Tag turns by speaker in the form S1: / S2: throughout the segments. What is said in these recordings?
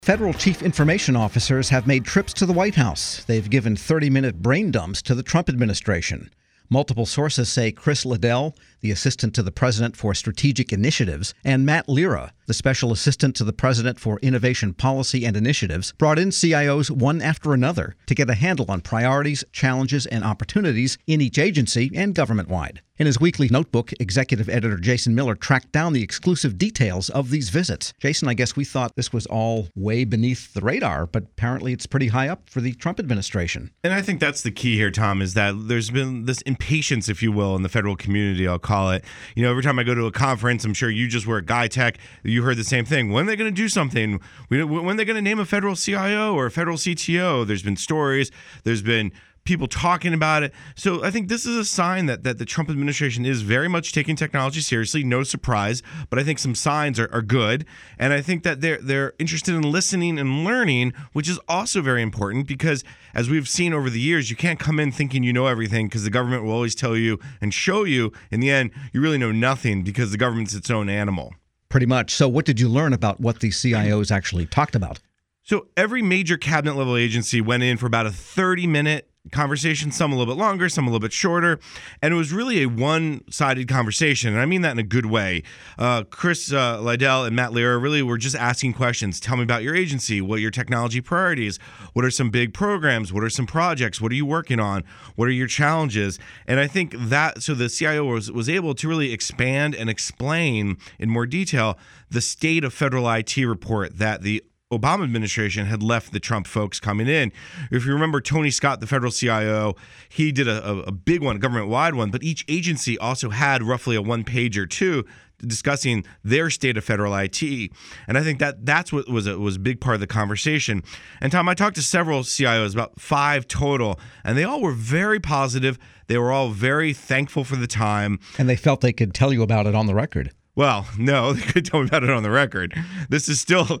S1: Federal chief information officers have made trips to the White House. They've given 30-minute brain dumps to the Trump administration. Multiple sources say Chris Liddell, the assistant to the president for strategic initiatives, and Matt Lira, the special assistant to the president for innovation policy and initiatives, brought in CIOs one after another to get a handle on priorities, challenges, and opportunities in each agency and government-wide. In his weekly notebook, executive editor Jason Miller tracked down the exclusive details of these visits. Jason, I guess we thought this was all way beneath the radar, but apparently it's pretty high up for the Trump administration.
S2: And I think that's the key here, Tom, is that there's been this impatience, if you will, in the federal community, I'll call it. You know, every time I go to a conference, I'm sure you just were at GuyTech, you heard the same thing. When are they going to do something? When are they going to name a federal CIO or a federal CTO? There's been stories. There's been people talking about it. So I think this is a sign that the Trump administration is very much taking technology seriously. No surprise, but I think some signs are good. And I think that they're interested in listening and learning, which is also very important because as we've seen over the years, you can't come in thinking you know everything because the government will always tell you and show you. In the end, you really know nothing because the government's its own animal.
S1: Pretty much. So what did you learn about what the CIOs actually talked about?
S2: So every major cabinet level agency went in for about a 30-minute conversation, some a little bit longer, some a little bit shorter, and it was really a one-sided conversation, and I mean that in a good way. Chris Liddell and Matt Lira really were just asking questions. Tell me about your agency. What are your technology priorities? What are some big programs? What are some projects? What are you working on? What are your challenges? And I think that, so the CIO was able to really expand and explain in more detail the state of federal IT report that the Obama administration had left the Trump folks coming in. If you remember Tony Scott, the federal CIO, he did a big one, a government-wide one, but each agency also had roughly a one-page or two discussing their state of federal IT. And I think that's what was a big part of the conversation. And Tom, I talked to several CIOs, about 5 total, and they all were very positive. They were all very thankful for the time.
S1: And they felt they could tell you about it on the record.
S2: Well, no, they could tell me about it on the record. This is still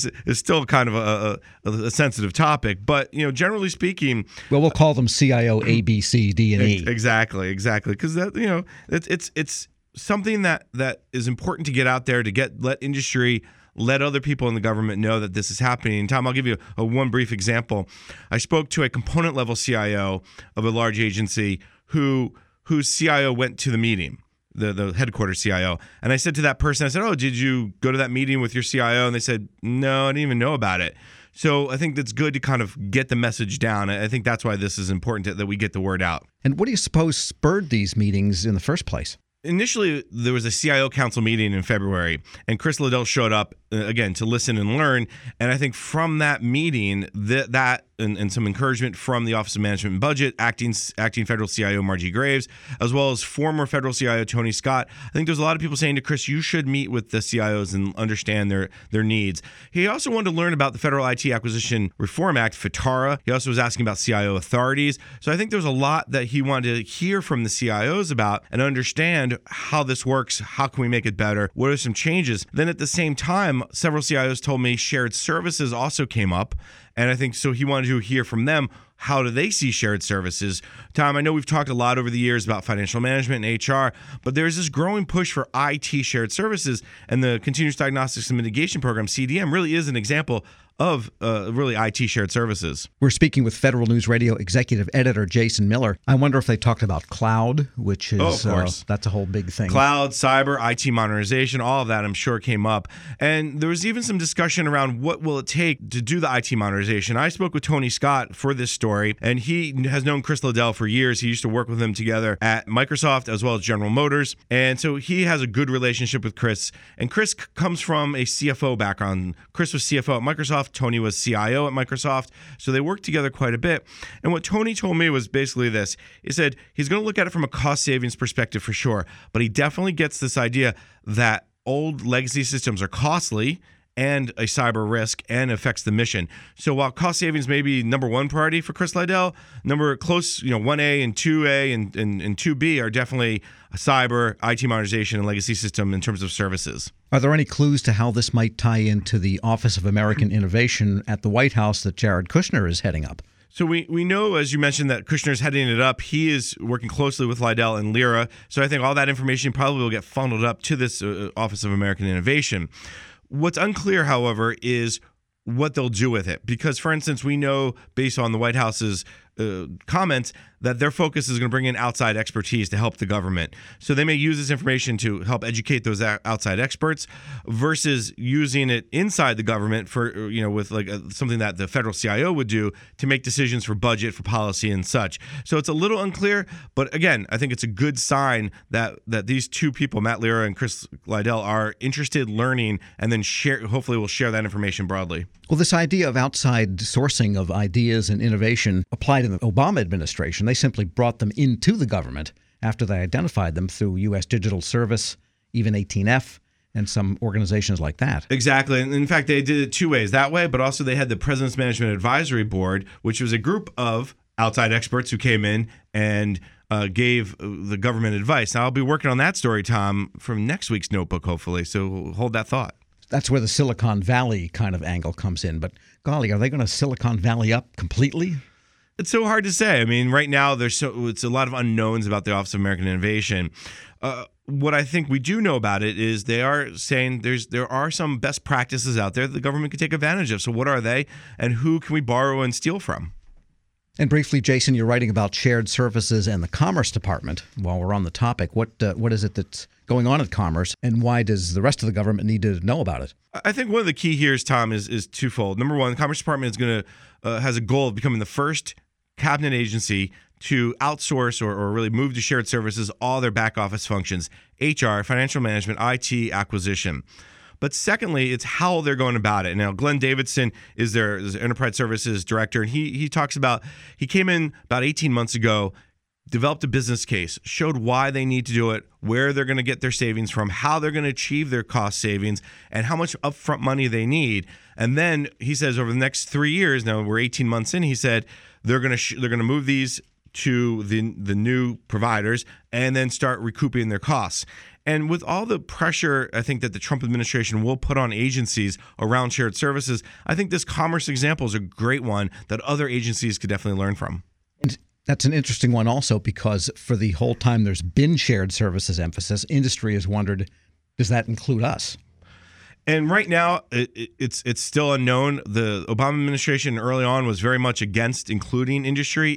S2: kind of a sensitive topic, but you know, generally speaking,
S1: well, we'll call them CIO A, B, C, D, and E.
S2: Exactly, because that, you know, it's something that is important to get out there to let industry, let other people in the government know that this is happening. And Tom, I'll give you one brief example. I spoke to a component level CIO of a large agency whose CIO went to the meeting. The headquarters CIO. And I said to that person, I said, oh, did you go to that meeting with your CIO? And they said, no, I didn't even know about it. So I think that's good to kind of get the message down. I think that's why this is important that we get the word out.
S1: And what do you suppose spurred these meetings in the first place?
S2: Initially, there was a CIO council meeting in February, and Chris Liddell showed up, again, to listen and learn. And I think from that meeting, that and some encouragement from the Office of Management and Budget, acting federal CIO Margie Graves, as well as former federal CIO Tony Scott. I think there's a lot of people saying to Chris, you should meet with the CIOs and understand their needs. He also wanted to learn about the Federal IT Acquisition Reform Act, FITARA. He also was asking about CIO authorities. So I think there's a lot that he wanted to hear from the CIOs about and understand how this works, how can we make it better, what are some changes. Then at the same time, several CIOs told me shared services also came up. And I think so he wanted to hear from them, how do they see shared services? Tom, I know we've talked a lot over the years about financial management and HR, but there's this growing push for IT shared services, and the Continuous Diagnostics and Mitigation Program, CDM, really is an example of really IT shared services.
S1: We're speaking with Federal News Radio executive editor Jason Miller. I wonder if they talked about cloud, which is,
S2: of course.
S1: That's a whole big thing.
S2: Cloud, cyber, IT modernization, all of that I'm sure came up. And there was even some discussion around what will it take to do the IT modernization. I spoke with Tony Scott for this story, and he has known Chris Liddell for years. He used to work with him together at Microsoft as well as General Motors. And so he has a good relationship with Chris. And Chris comes from a CFO background. Chris was CFO at Microsoft. Tony was CIO at Microsoft, so they worked together quite a bit. And what Tony told me was basically this. He said he's going to look at it from a cost savings perspective for sure, but he definitely gets this idea that old legacy systems are costly and a cyber risk and affects the mission. So while cost savings may be number one priority for Chris Liddell, number close, 1A and 2A and 2B are definitely a cyber, IT modernization, and legacy system in terms of services.
S1: Are there any clues to how this might tie into the Office of American Innovation at the White House that Jared Kushner is heading up?
S2: So we know, as you mentioned, that Kushner's heading it up. He is working closely with Liddell and Lira. So I think all that information probably will get funneled up to this Office of American Innovation. What's unclear, however, is what they'll do with it. Because, for instance, we know based on the White House's comments that their focus is going to bring in outside expertise to help the government. So they may use this information to help educate those outside experts versus using it inside the government for, with like something that the federal CIO would do to make decisions for budget, for policy and such. So it's a little unclear, but again, I think it's a good sign that these two people, Matt Lira and Chris Liddell, are interested, learning, and then hopefully will share that information broadly.
S1: Well, this idea of outside sourcing of ideas and innovation applied in the Obama administration. They simply brought them into the government after they identified them through U.S. Digital Service, even 18F, and some organizations like that.
S2: Exactly. And in fact, they did it two ways. That way, but also they had the President's Management Advisory Board, which was a group of outside experts who came in and gave the government advice. Now, I'll be working on that story, Tom, from next week's notebook, hopefully. So hold that thought.
S1: That's where the Silicon Valley kind of angle comes in. But golly, are they going to Silicon Valley up completely?
S2: It's so hard to say. I mean, right now it's a lot of unknowns about the Office of American Innovation. What I think we do know about it is they are saying there are some best practices out there that the government could take advantage of. So what are they, and who can we borrow and steal from?
S1: And briefly, Jason, you're writing about shared services and the Commerce Department. While we're on the topic, what is it that's going on at Commerce, and why does the rest of the government need to know about it?
S2: I think one of the key here, Tom, is twofold. Number one, the Commerce Department is going to has a goal of becoming the first cabinet agency to outsource or really move to shared services all their back office functions: HR, financial management, IT, acquisition. But secondly, it's how they're going about it. Now, Glenn Davidson is their enterprise services director, and he talks about, he came in about 18 months ago, developed a business case, showed why they need to do it, where they're going to get their savings from, how they're going to achieve their cost savings, and how much upfront money they need. And then he says over the next 3 years, now we're 18 months in, he said they're going to move these to the new providers and then start recouping their costs. And with all the pressure, I think, that the Trump administration will put on agencies around shared services, I think this Commerce example is a great one that other agencies could definitely learn from.
S1: And that's an interesting one also, because for the whole time there's been shared services emphasis, industry has wondered, does that include us?
S2: And right now, it's still unknown. The Obama administration early on was very much against including industry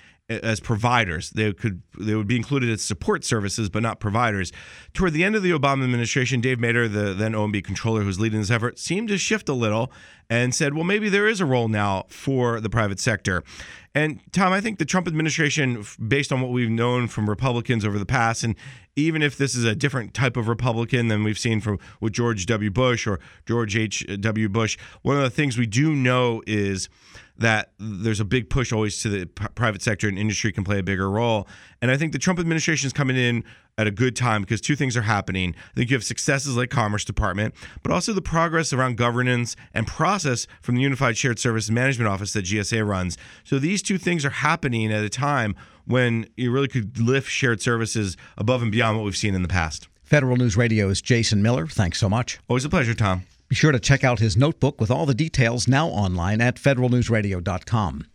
S2: as providers. They would be included as support services, but not providers. Toward the end of the Obama administration, Dave Mader, the then OMB controller who's leading this effort, seemed to shift a little and said, well, maybe there is a role now for the private sector. And Tom, I think the Trump administration, based on what we've known from Republicans over the past, and even if this is a different type of Republican than we've seen with George W. Bush or George H.W. Bush, one of the things we do know is that there's a big push always to the private sector, and industry can play a bigger role. And I think the Trump administration is coming in at a good time because two things are happening. I think you have successes like Commerce Department, but also the progress around governance and process from the Unified Shared Services Management Office that GSA runs. So these two things are happening at a time when you really could lift shared services above and beyond what we've seen in the past.
S1: Federal News Radio's Jason Miller, thanks so much.
S2: Always a pleasure, Tom.
S1: Be sure to check out his notebook with all the details now online at federalnewsradio.com.